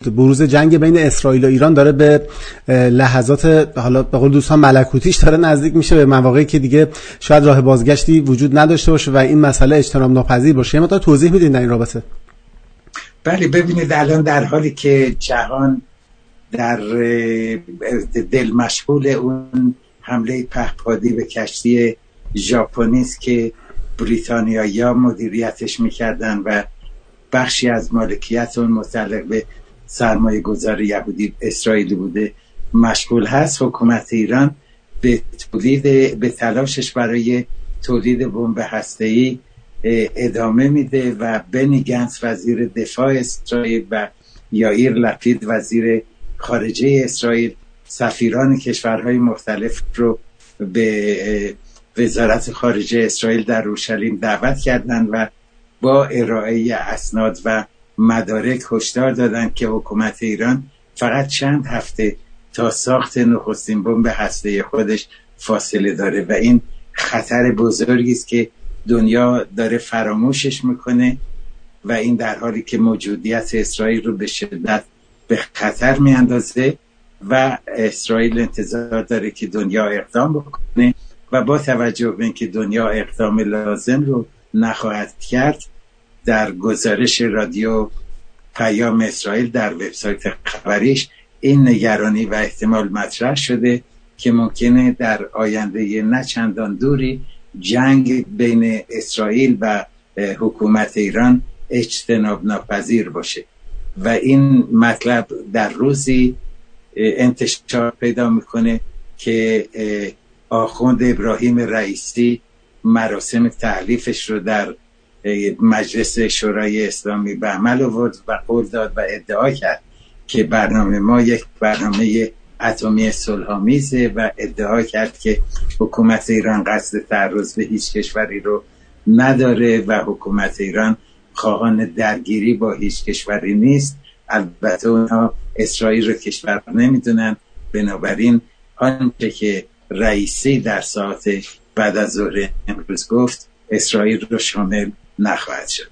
بروز جنگ بین اسرائیل و ایران داره به لحظات حالا به قول دوستان ملکوتیش داره نزدیک میشه، به مواقعی که دیگه شاید راه بازگشتی وجود نداشته باشه و این مسئله اجتناب ناپذیر باشه. ما تا توضیح میدین در این رابطه؟ بله، ببینید الان در حالی که جهان در دل مشغول اون حمله پهپادی به کشتی ژاپنی است که بریتانیایی‌ها مدیریتش میکردن و بخشی از مالکیت اون متعلق به سرمایه گذار یهودی اسرائیلی بوده مشغول هست، حکومت ایران به تلاشش برای تولید بمب هسته‌ای ادامه میده و بنی گنتس وزیر دفاع اسرائیل و یائیر لپید وزیر خارجه اسرائیل سفیران کشورهای مختلف رو به وزارت خارجه اسرائیل در اورشلیم دعوت کردند و با ارائه اسناد و مدارک هشدار دادند که حکومت ایران فقط چند هفته تا ساخت نخستین بمب هسته‌ای خودش فاصله داره و این خطر بزرگی است که دنیا داره فراموشش میکنه و این در حالی که موجودیت اسرائیل رو به شدت به خطر میاندازه و اسرائیل انتظار داره که دنیا اقدام بکنه و با توجه به اینکه دنیا اقدام لازم رو نخواهد کرد، در گزارش رادیو پیام اسرائیل در وبسایت خبریش این نگرانی و احتمال مطرح شده که ممکنه در آینده نه چندان دوری جنگ بین اسرائیل و حکومت ایران اجتناب ناپذیر باشه و این مطلب در روزی انتشار پیدا میکنه که آخوند ابراهیم رئیسی مراسم تحلیفش رو در مجلس شورای اسلامی به عمل آورد و قول داد و ادعا کرد که برنامه ما یک برنامه اتمی صلح‌آمیزه و ادعا کرد که حکومت ایران قصد تعرض به هیچ کشوری رو نداره و حکومت ایران خواهان درگیری با هیچ کشوری نیست. البته اونها اسرائیل رو کشور نمیدونن، بنابراین آنچه که رئیسی در ساعت بعد از ظهر امروز گفت اسرائیل رو شامل نخواهد شد.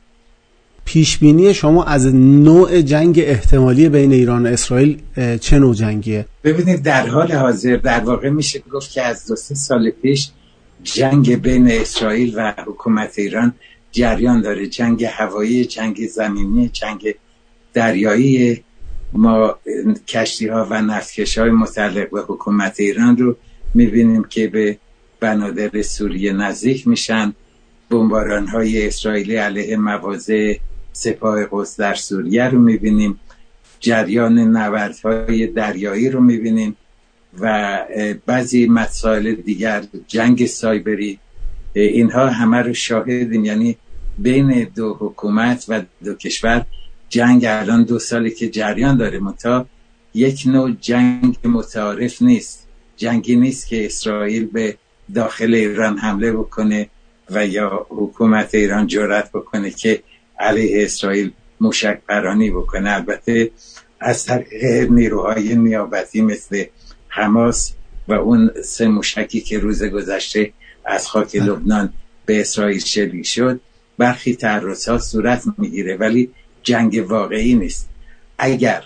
پیش بینی شما از نوع جنگ احتمالی بین ایران و اسرائیل چه نوع جنگیه؟ ببینید در حال حاضر در واقع میشه گفت که از 2-3 سال پیش جنگ بین اسرائیل و حکومت ایران جریان داره. جنگ هوایی، جنگ زمینی، جنگ دریایی. ما کشتی ها و نفتکش های متعلق به حکومت ایران رو میبینیم که به بنادر سوریه نزدیک میشن. بمباران های اسرائیلی علیه مواضع سپاه قدس در سوریه رو میبینیم. جریان نبردهای دریایی رو میبینیم و بعضی مسائل دیگر، جنگ سایبری، اینها همه رو شاهدیم. یعنی بین دو حکومت و دو کشور جنگ الان 2 ساله که جریان داره، منتها یک نوع جنگ متعارف نیست. جنگی نیست که اسرائیل به داخل ایران حمله بکنه و یا حکومت ایران جرأت بکنه که علیه اسرائیل موشک پرانی بکنه. البته از طریق نیروهای نیابتی مثل حماس و اون 3 موشکی که روز گذشته از خاک لبنان به اسرائیل شلیک شد برخی تعرضات صورت میگیره، ولی جنگ واقعی نیست. اگر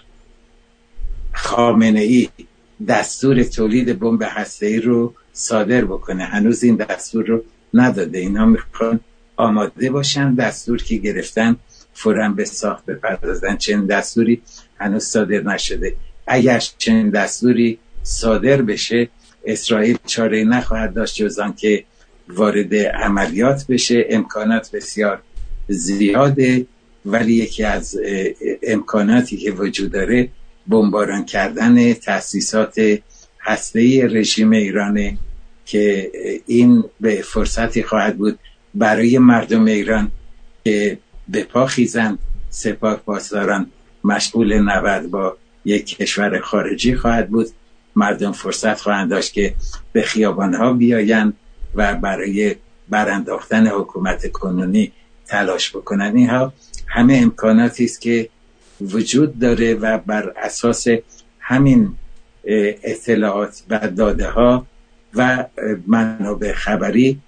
خامنه‌ای دستور تولید بمب هسته‌ای رو صادر بکنه، هنوز این دستور رو نداده، اینا میخوان آماده باشن، دستور که گرفتن فوراً به ساخت بپردازن. چنین دستوری هنوز صادر نشده. اگر چنین دستوری صادر بشه اسرائیل چاره نخواهد داشت جز آن که وارد عملیات بشه. امکانات بسیار زیاده، ولی یکی از امکاناتی که وجود داره بمباران کردن تأسیسات هسته‌ای رژیم ایرانه که این به فرصتی خواهد بود برای مردم ایران که به پا خیزن. سپاهپاسداران مشغول نبرد با یک کشور خارجی خواهد بود. مردم فرصت خواهند داشت که به خیابانها بیاین و برای برانداختن حکومت کنونی تلاش بکنن. اینها همه امکاناتی است که وجود داره و بر اساس همین اطلاعات و داده ها و منابع خبری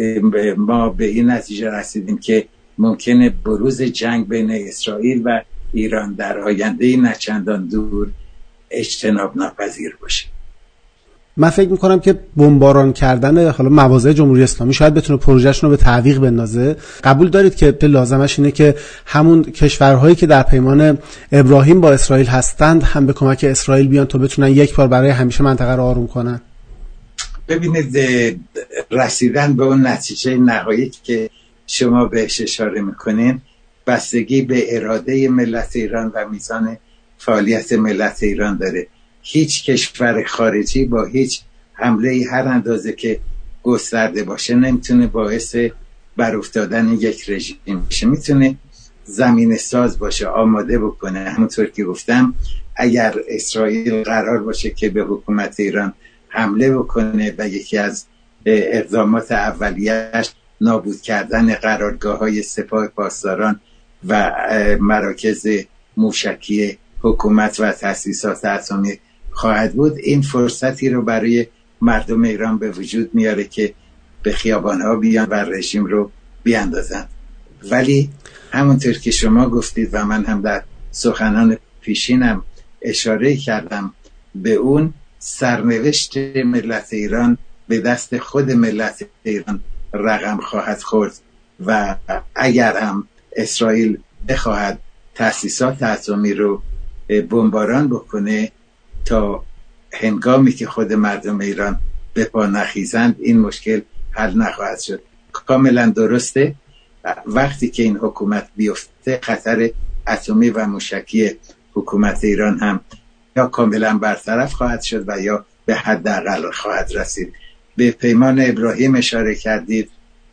ما به این نتیجه رسیدیم که ممکنه بروز جنگ بین اسرائیل و ایران در آینده نچندان دور اجتناب ناپذیر باشه. من فکر میکنم که بمباران کردن حالا مواضع جمهوری اسلامی شاید بتونه پروژهشون رو به تعویق بندازه. قبول دارید که لازمش اینه که همون کشورهایی که در پیمان ابراهیم با اسرائیل هستند هم به کمک اسرائیل بیان تا بتونن یک بار برای همیشه منطقه رو آروم کنن؟ ببینید، رسیدن به اون نتیجه نهایی که شما بهش اشاره میکنین بستگی به اراده ملت ایران و میزان فعالیت ملت ایران داره. هیچ کشور خارجی با هیچ حمله هر اندازه که گسترده باشه نمیتونه باعث بر افتادن یک رژیم بشه. میتونه زمین ساز باشه، آماده بکنه. همونطور که گفتم اگر اسرائیل قرار باشه که به حکومت ایران حمله بکنه و یکی از اقدامات اولیه‌اش نابود کردن قرارگاه‌های سپاه پاسداران و مراکز موشکی حکومت و تأسیسات اتمی خواهد بود، این فرصتی رو برای مردم ایران به وجود میاره که به خیابان‌ها بیان و رژیم رو بیاندازن. ولی همونطور که شما گفتید و من هم در سخنان پیشینم اشاره کردم، به اون سرنوشت ملت ایران به دست خود ملت ایران رقم خواهد خورد و اگر هم اسرائیل بخواهد تأسیسات اتمی رو بمباران بکنه تا هنگامی که خود مردم ایران به پا نخیزند این مشکل حل نخواهد شد. کاملا درسته، وقتی که این حکومت بیفته خطر اتمی و موشکی حکومت ایران هم یا کاملا برطرف خواهد شد و یا به حداقل خواهد رسید. به پیمان ابراهیم اشاره کردید،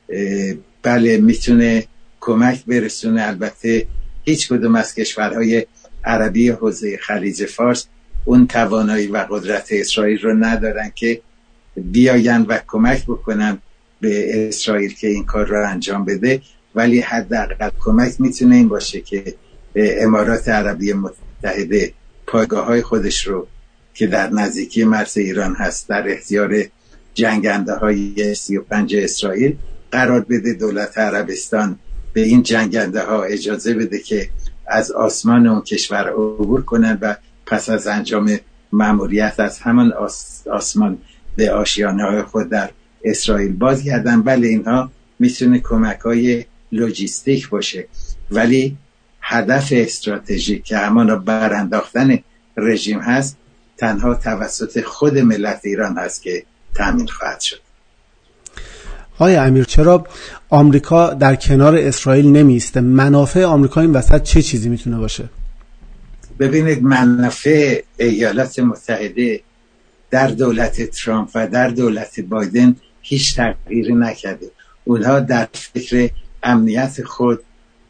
بله میتونه کمک برسونه. البته هیچ کدوم از کشورهای عربی حوزه خلیج فارس اون توانایی و قدرت اسرائیل رو ندارن که بیاین و کمک بکنن به اسرائیل که این کار رو انجام بده، ولی حداقل کمک میتونه این باشه که امارات عربی متحده پایگاه‌های خودش رو که در نزدیکی مرز ایران هست در اختیار جنگنده‌های 35 اسرائیل قرار بده. دولت عربستان به این جنگنده‌ها اجازه بده که از آسمان اون کشور عبور کنن و پس از انجام مأموریت از همان آسمان به آشیانه‌های خود در اسرائیل بازگردن. بله اینها میتونه کمک‌های لوجستیک باشه، ولی هدف استراتژیک که همان برانداختن رژیم هست تنها توسط خود ملت ایران هست که تامین خواهد شد. آقای امیر، چرا آمریکا در کنار اسرائیل نمیسته؟ منافع آمریکا این وسط چه چیزی میتونه باشه؟ ببینید، منافع ایالات متحده در دولت ترامپ و در دولت بایدن هیچ تغییری نکرده. اونها در فکر امنیت خود،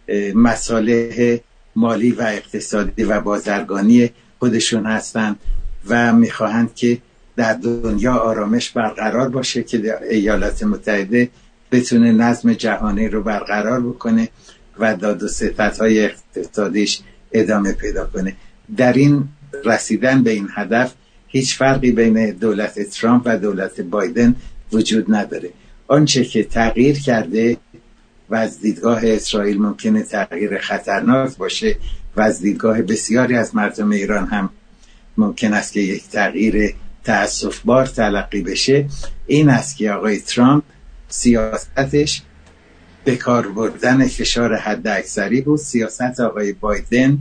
مصالح مالی و اقتصادی و بازرگانی خودشون هستند و میخواهند که در دنیا آرامش برقرار باشه که ایالات متحده بتونه نظم جهانی رو برقرار بکنه و داد و ستدهای اقتصادیش ادامه پیدا کنه. در این رسیدن به این هدف هیچ فرقی بین دولت ترامپ و دولت بایدن وجود نداره. آنچه که تغییر کرده و از دیدگاه اسرائیل ممکنه تغییر خطرناک باشه و از دیدگاه بسیاری از مردم ایران هم ممکن است که یک تغییر تأسف‌بار تلقی بشه، این است که آقای ترامپ سیاستش به کار بردن فشار حداکثری بود. سیاست آقای بایدن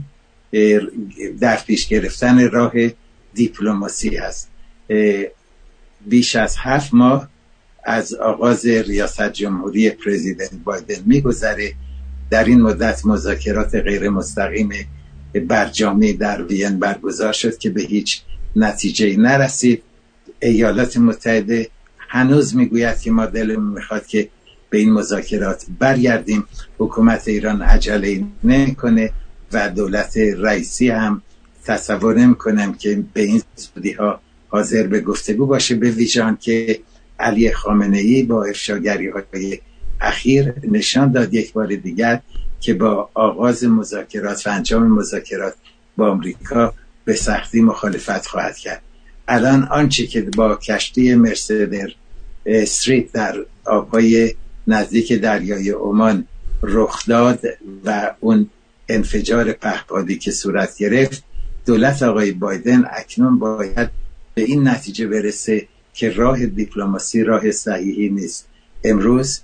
در پیش گرفتن راه دیپلماسی هست. بیش از 7 ماه از آغاز ریاست جمهوری پرزیدنت بایدن میگذره. در این مدت مذاکرات غیر مستقیم برجامی در وین برگزار شد که به هیچ نتیجه نرسید. ایالات متحده هنوز میگوید که ما دلمون میخواد که به این مذاکرات برگردیم. حکومت ایران عجله نمیکنه و دولت رئیسی هم تصور نمیکنم که به این زودی ها حاضر به گفتگو باشه، به ویژه که علی خامنه‌ای با افشاگری‌های اخیر نشان داد یک بار دیگر که با آغاز مذاکرات و انجام مذاکرات با آمریکا به سختی مخالفت خواهد کرد. الان آنچه که با کشتی مرسدر استریت در آبهای نزدیک دریای عمان رخ داد و اون انفجار پهپادی که صورت گرفت، دولت آقای بایدن اکنون باید به این نتیجه برسه که راه دیپلماسی راه صحیحی نیست. امروز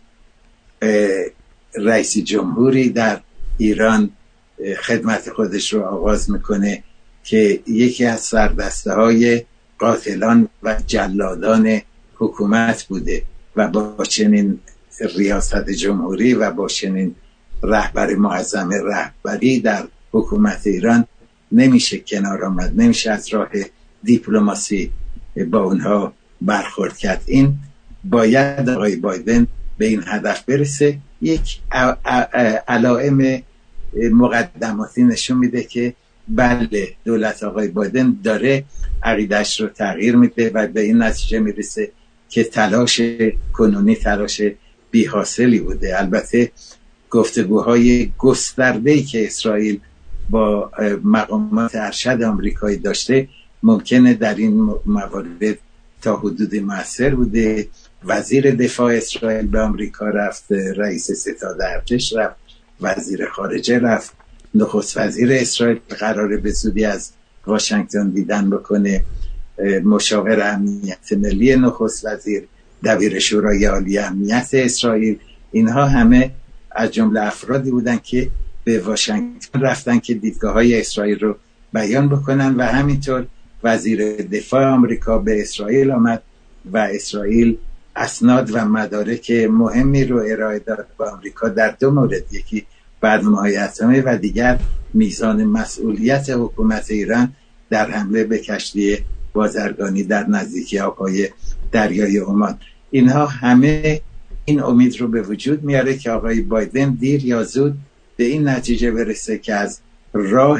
رئیس جمهوری در ایران خدمت خودش رو آغاز میکنه که یکی از سردسته قاتلان و جلادان حکومت بوده و با چنین ریاست جمهوری و با چنین رهبر معظم رهبری در حکومت ایران نمیشه کنار آمد، نمیشه از راه دیپلماسی با اونها برخورد کرد. این باید آقای بایدن به این هدف برسه. یک علائم مقدماتی نشون میده که بله دولت آقای بایدن داره عقیده‌اش رو تغییر میده و به این نتیجه میرسه که تلاش کنونی تلاش بی حاصلی بوده. البته گفتگوهای گسترده‌ای که اسرائیل با مقامات ارشد آمریکایی داشته ممکنه در این موارد تا حدود مؤثر بوده. وزیر دفاع اسرائیل به آمریکا رفت، رئیس ستاد ارتش رفت، وزیر خارجه رفت، نخست وزیر اسرائیل قراره به زودی از واشنگتن دیدن بکنه، مشاور امنیت ملی نخست وزیر، دبیر شورای عالی امنیت اسرائیل، اینها همه از جمله افرادی بودن که به واشنگتن رفتن که دیدگاه‌های اسرائیل رو بیان بکنن و همینطور وزیر دفاع آمریکا به اسرائیل آمد و اسرائیل اسناد و مدارک مهمی رو ارائه داد به آمریکا در دو مورد، یکی برنامه‌های اتمی و دیگر میزان مسئولیت حکومت ایران در حمله به کشتی بازرگانی در نزدیکی آب‌های دریای عمان. اینها همه این امید رو به وجود میاره که آقای بایدن دیر یا زود به این نتیجه برسه که از راه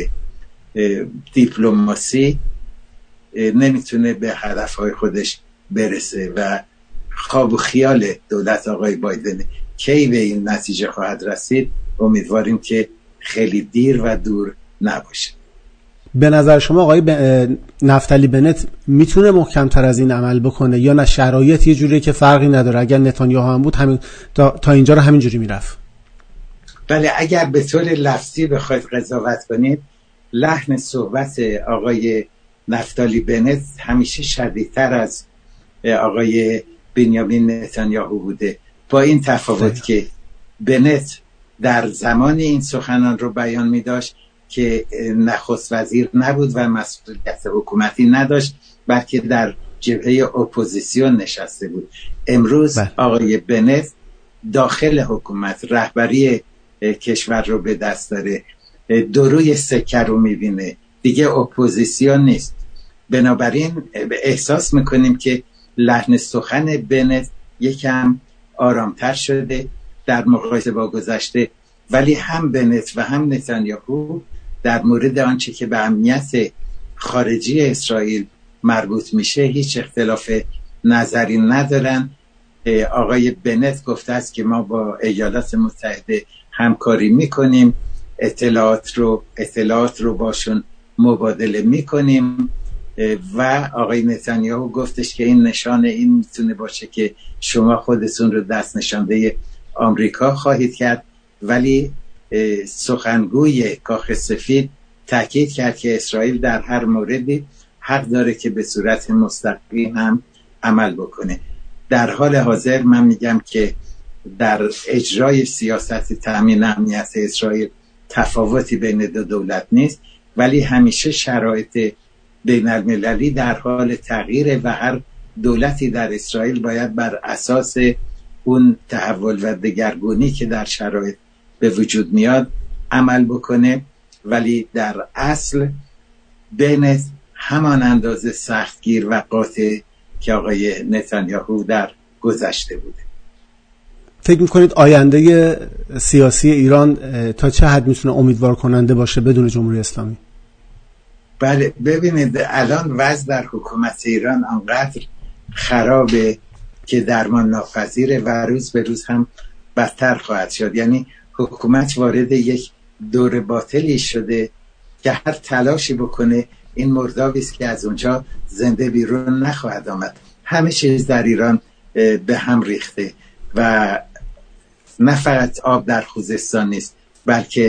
دیپلماسی نمیتونه به هدفهای خودش برسه و خواب و خیال دولت آقای بایدن کی به این نتیجه خواهد رسید امیدواریم که خیلی دیر و دور نباشه. به نظر شما آقای نفتالی بنت میتونه محکم‌تر از این عمل بکنه یا نه شرایط یه جوریه که فرقی نداره؟ اگر نتانیاهو هم بود همین تا اینجا رو همین جوری میرفت. بله، اگر به طور لفظی بخواید قضاوت کنید لحن صحبت آقای نفتالی بنت همیشه شدیدتر از آقای بنیامین نتانیاهو بوده، با این تفاوت که بنت در زمان این سخنان رو بیان می داشت که نخست وزیر نبود و مسئولیت حکومتی نداشت، بلکه در جبهه اپوزیسیون نشسته بود. امروز آقای بنت داخل حکومت رهبری کشور رو به دست داره، دروی سکه رو میبینه، دیگه اپوزیسیون نیست. بنابراین احساس میکنیم که لحن سخن بنت یکم آرامتر شده در مقایسه با گذشته، ولی هم بنت و هم نتانیاهو در مورد آنچه که به امنیت خارجی اسرائیل مربوط میشه هیچ اختلاف نظری ندارن. آقای بنت گفته است که ما با ایالات متحده همکاری میکنیم، اطلاعات رو باشون مبادله میکنیم و آقای نتانیاهو گفتش که این نشانه این میتونه باشه که شما خودتون رو دست نشانده آمریکا خواهید کرد. ولی سخنگوی کاخ سفید تاکید کرد که اسرائیل در هر موردی حق داره که به صورت مستقیم هم عمل بکنه. در حال حاضر من میگم که در اجرای سیاست تامین امنیت اسرائیل تفاوتی بین دو دولت نیست، ولی همیشه شرایط بین المللی در حال تغییره و هر دولتی در اسرائیل باید بر اساس اون تحول و دگرگونی که در شرایط به وجود میاد عمل بکنه. ولی در اصل بین همان اندازه سختگیر و قاطع که آقای نتانیاهو در گذشته بوده. فکر میکنید آینده سیاسی ایران تا چه حد میتونه امیدوار کننده باشه بدون جمهوری اسلامی؟ بله، ببینید الان وضع در حکومت ایران انقدر خرابه که درمان ناپذیره و روز به روز هم بدتر خواهد شد. یعنی حکومت وارد یک دور باطلی شده که هر تلاشی بکنه این مردابی است که از اونجا زنده بیرون نخواهد آمد. همه چیز در ایران به هم ریخته و نه فقط آب در خوزستان نیست، بلکه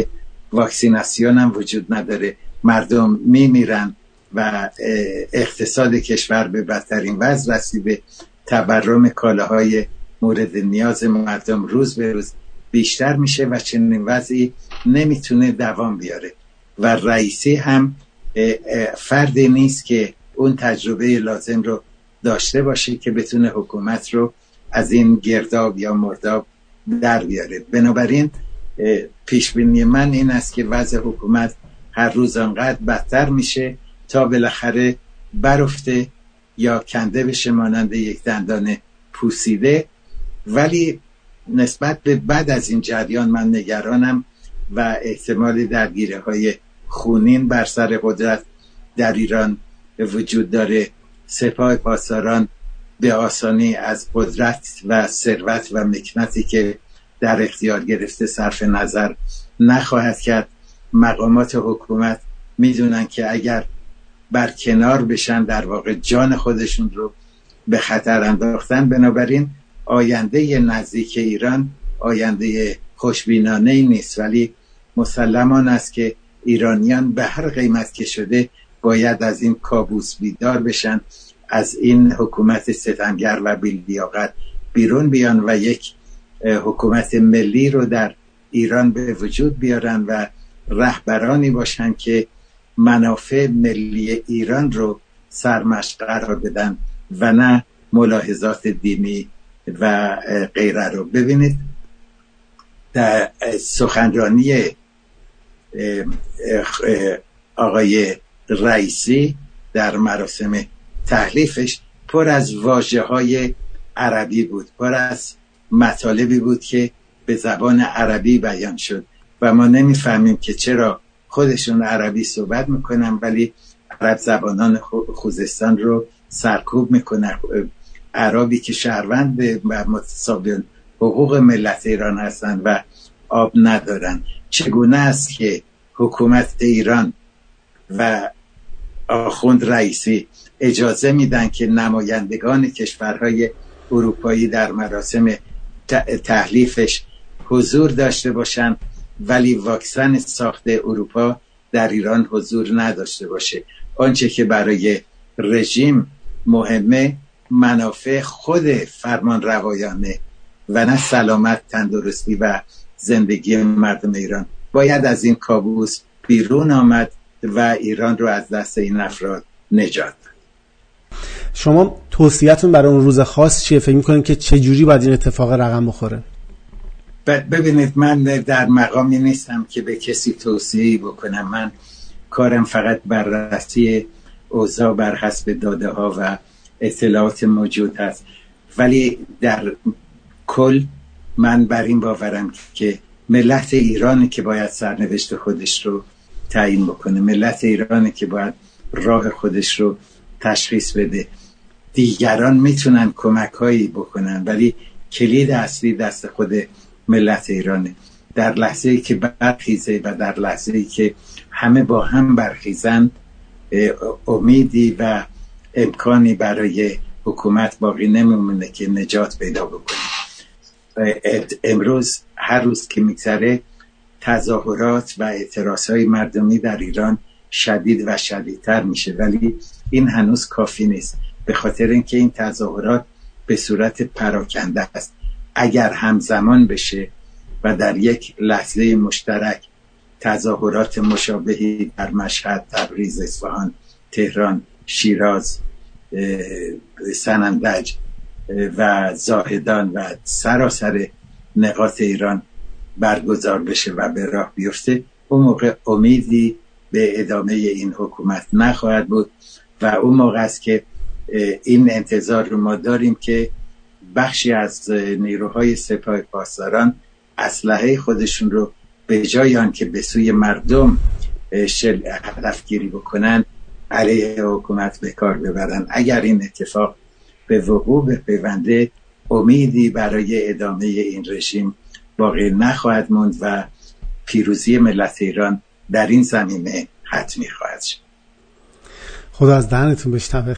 واکسیناسیون هم وجود نداره، مردم میمیرن و اقتصاد کشور به بدترین وضع رسیده، تورم کالاهای مورد نیاز مردم روز به روز بیشتر میشه و چنین وضعی نمیتونه دوام بیاره و رئیسی هم فردی نیست که اون تجربه لازم رو داشته باشه که بتونه حکومت رو از این گرداب یا مرداب در بیاره. بنابراین پیشبینی من این است که وضع حکومت هر روز انقدر بدتر میشه تا بالاخره برفته یا کنده بشه مانند یک دندان پوسیده. ولی نسبت به بعد از این جریان من نگرانم و احتمال درگیری‌های خونین بر سر قدرت در ایران وجود داره. سپاه پاسداران به آسانی از قدرت و ثروت و مکنتی که در اختیار گرفته صرف نظر نخواهد کرد. مقامات حکومت میدونن که اگر برکنار بشن در واقع جان خودشون رو به خطر انداختن. بنابراین آینده نزدیک ایران آینده خوشبینانه نیست، ولی مسلمان است که ایرانیان به هر قیمت که شده باید از این کابوس بیدار بشن، از این حکومت ستمگر و بی‌لیاقت بیرون بیان و یک حکومت ملی رو در ایران به وجود بیارن و رهبرانی باشن که منافع ملی ایران رو سرمشق قرار بدن و نه ملاحظات دینی و غیره رو. ببینید در سخنرانی آقای رئیسی در مراسم تحلیفش پر از واژه‌های عربی بود، پر از مطالبی بود که به زبان عربی بیان شد و ما نمیفهمیم که چرا خودشون عربی صحبت میکنن ولی عرب زبانان خوزستان رو سرکوب میکنن. عربی که شهروند و متصابین حقوق ملت ایران هستن و آب ندارن. چگونه است که حکومت ایران و آخوند رئیسی اجازه میدن که نمایندگان کشورهای اروپایی در مراسم تحلیفش حضور داشته باشن ولی واکسن ساخته اروپا در ایران حضور نداشته باشه؟ آنچه که برای رژیم مهمه منافع خود فرمان روایانه و نه سلامت، تندرستی و زندگی مردم ایران. باید از این کابوس بیرون آمد و ایران رو از دست این افراد نجات. شما توصیه‌تون برای اون روز خاص چیه؟ فکر می‌کنید که چه جوری باید این اتفاق رقم بخوره؟ ببینید من در مقامی نیستم که به کسی توصیه‌ای بکنم. من کارم فقط بررسی اوضاع بر حسب داده ها و اطلاعات موجود هست، ولی در کل من بر این باورم که ملت ایرانی که باید سرنوشت خودش رو تعیین بکنه، ملت ایرانی که باید راه خودش رو تشخیص بده. دیگران میتونن کمک‌هایی بکنن ولی کلید اصلی دست خود ملت ایرانه. در لحظه‌ای که برخیزه و در لحظه‌ای که همه با هم برخیزن امیدی و امکانی برای حکومت باقی نمیمونه که نجات پیدا بکنه. امروز هر روز که میگذره تظاهرات و اعتراضهای مردمی در ایران شدید و شدیدتر میشه، ولی این هنوز کافی نیست، به خاطر اینکه این تظاهرات به صورت پراکنده است. اگر همزمان بشه و در یک لحظه مشترک تظاهرات مشابهی در مشهد، تبریز، اصفهان، تهران، شیراز، سنندج و زاهدان و سراسر نقاط ایران برگزار بشه و به راه بیفته، اون موقع امیدی به ادامه این حکومت نخواهد بود و اون موقع است که این انتظار رو ما داریم که بخشی از نیروهای سپاه پاسداران اسلحه خودشون رو به جای آن که به سوی مردم هدفگیری بکنن علیه حکومت به کار ببرن. اگر این اتفاق به وقوع بپیونده امیدی برای ادامه این رژیم باقی نخواهد موند و پیروزی ملت ایران در این زمینه حتمی خواهد شد. خدا از دهنتون بشنوه.